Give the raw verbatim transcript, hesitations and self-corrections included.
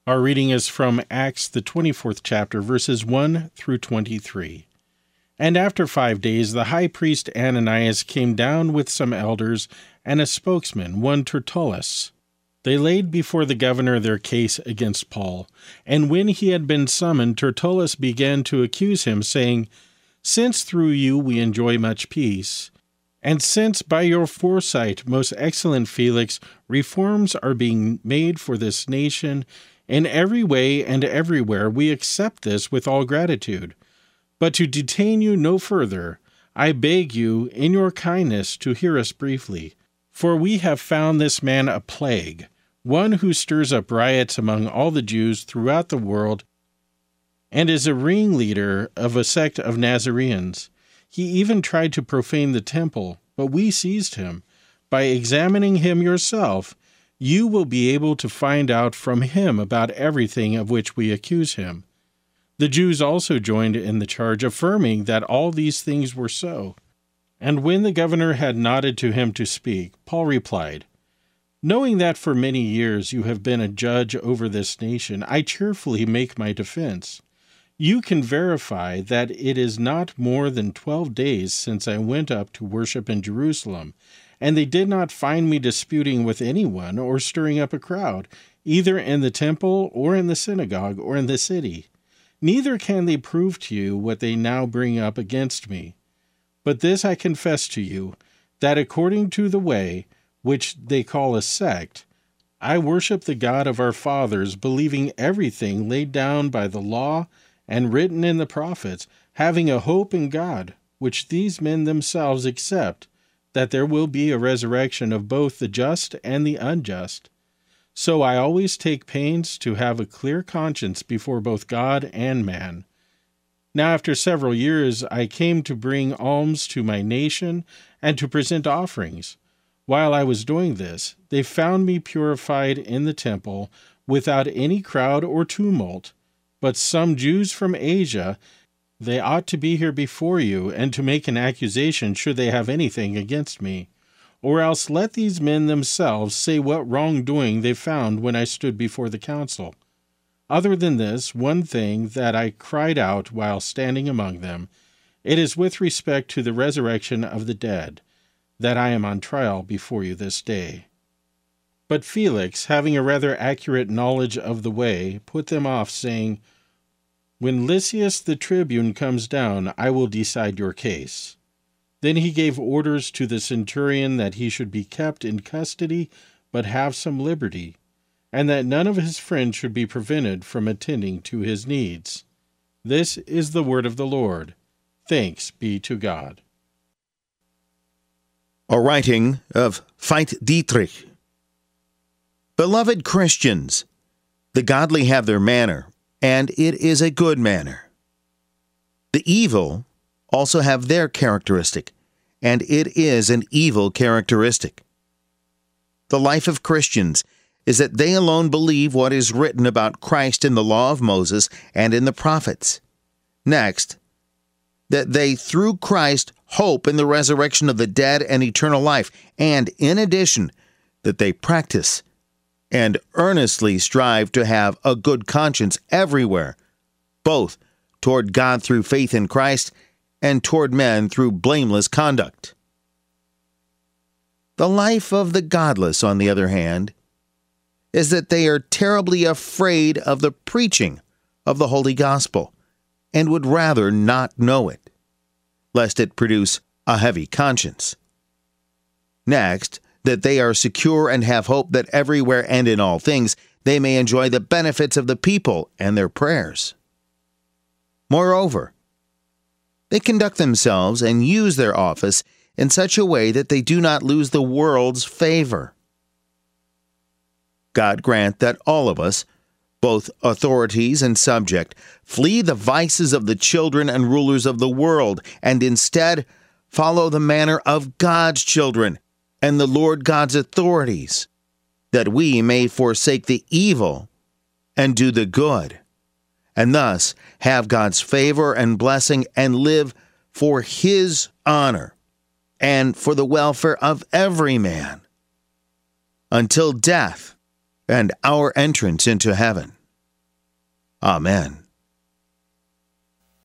Our reading is from Acts, the twenty-fourth chapter, verses one through twenty-three. And after five days the high priest Ananias came down with some elders and a spokesman, one Tertullus. They laid before the governor their case against Paul, and when he had been summoned, Tertullus began to accuse him, saying, Since through you we enjoy much peace, and since by your foresight, most excellent Felix, reforms are being made for this nation, in every way and everywhere we accept this with all gratitude. But to detain you no further, I beg you, in your kindness, to hear us briefly. For we have found this man a plague, one who stirs up riots among all the Jews throughout the world, and is a ringleader of a sect of Nazareans. He even tried to profane the temple, but we seized him. By examining him yourself, you will be able to find out from him about everything of which we accuse him. The Jews also joined in the charge, affirming that all these things were so. And when the governor had nodded to him to speak, Paul replied, Knowing that for many years you have been a judge over this nation, I cheerfully make my defense. You can verify that it is not more than twelve days since I went up to worship in Jerusalem, and they did not find me disputing with anyone or stirring up a crowd, either in the temple or in the synagogue or in the city. Neither can they prove to you what they now bring up against me. But this I confess to you, that according to the way, which they call a sect, I worship the God of our fathers, believing everything laid down by the law and written in the prophets, having a hope in God, which these men themselves accept, that there will be a resurrection of both the just and the unjust. So I always take pains to have a clear conscience before both God and man. Now after several years I came to bring alms to my nation and to present offerings. While I was doing this, they found me purified in the temple, without any crowd or tumult. But some Jews from Asia, they ought to be here before you, and to make an accusation should they have anything against me. Or else let these men themselves say what wrongdoing they found when I stood before the council. Other than this, one thing that I cried out while standing among them, it is with respect to the resurrection of the dead, that I am on trial before you this day. But Felix, having a rather accurate knowledge of the way, put them off, saying, When Lysias the tribune comes down, I will decide your case. Then he gave orders to the centurion that he should be kept in custody, but have some liberty, and that none of his friends should be prevented from attending to his needs. This is the word of the Lord. Thanks be to God. A writing of Veit Dietrich. Beloved Christians, the godly have their manner, and it is a good manner. The evil also have their characteristic, and it is an evil characteristic. The life of Christians is that they alone believe what is written about Christ in the law of Moses and in the prophets. Next, that they through Christ hope in the resurrection of the dead and eternal life, and in addition, that they practice and earnestly strive to have a good conscience everywhere, both toward God through faith in Christ and toward men through blameless conduct. The life of the godless, on the other hand, is that they are terribly afraid of the preaching of the Holy Gospel and would rather not know it, lest it produce a heavy conscience. Next, that they are secure and have hope that everywhere and in all things they may enjoy the benefits of the people and their prayers. Moreover, they conduct themselves and use their office in such a way that they do not lose the world's favor. God grant that all of us, both authorities and subject, flee the vices of the children and rulers of the world, and instead follow the manner of God's children and the Lord God's authorities, that we may forsake the evil and do the good, and thus have God's favor and blessing and live for His honor and for the welfare of every man, until death and our entrance into heaven. Amen.